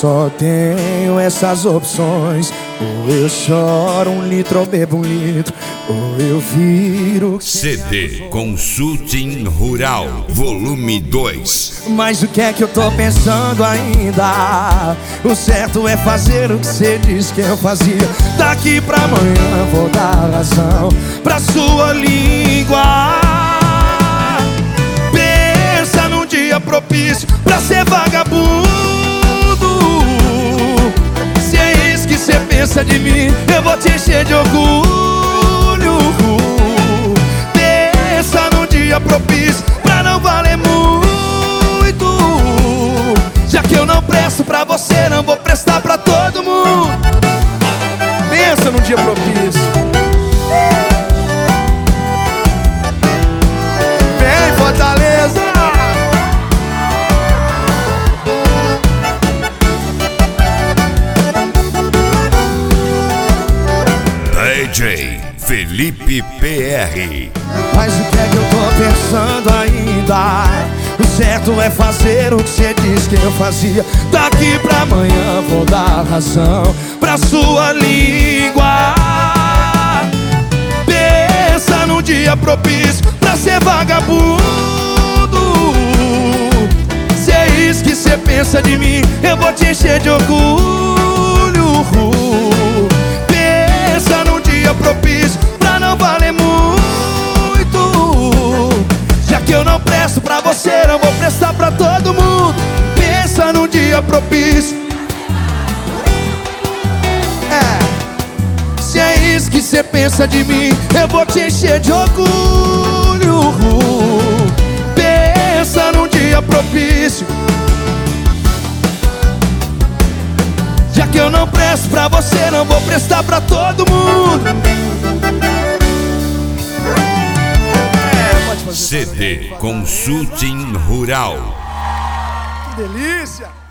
só tenho essas opções. Ou eu choro 1 litro ou bebo 1 litro, ou eu viro CD Consulting Rural, volume 2. Mas o que é que eu tô pensando ainda? O certo é fazer o que cê disse que eu fazia. Daqui pra amanhã vou dar razão pra sua língua. Pensa num dia propício pra ser vagabundo. Se é isso que cê pensa de mim, eu vou te encher de orgulho. Pensa num dia propício pra não valer muito. Já que eu não presto pra você, não vou prestar pra todo mundo. Pensa num dia propício. Vem, Fortaleza! DJ Felipe PR. Mas o que é que eu tô pensando ainda? O certo é fazer o que cê disse que eu fazia. Daqui pra amanhã vou dar razão pra sua língua. Pensa num dia propício pra ser vagabundo. Se é isso que cê pensa de mim, eu vou te encher de orgulho. Pensa num dia propício pra não valer muito. Já que eu não presto pra você, não vou prestar pra todo mundo. Pensa num dia propício. Se é isso que cê pensa de mim, eu vou te encher de orgulho. Pensa num dia propício. Já que eu não presto pra você, não vou prestar pra todo mundo. CD Consulting Rural. Que delícia!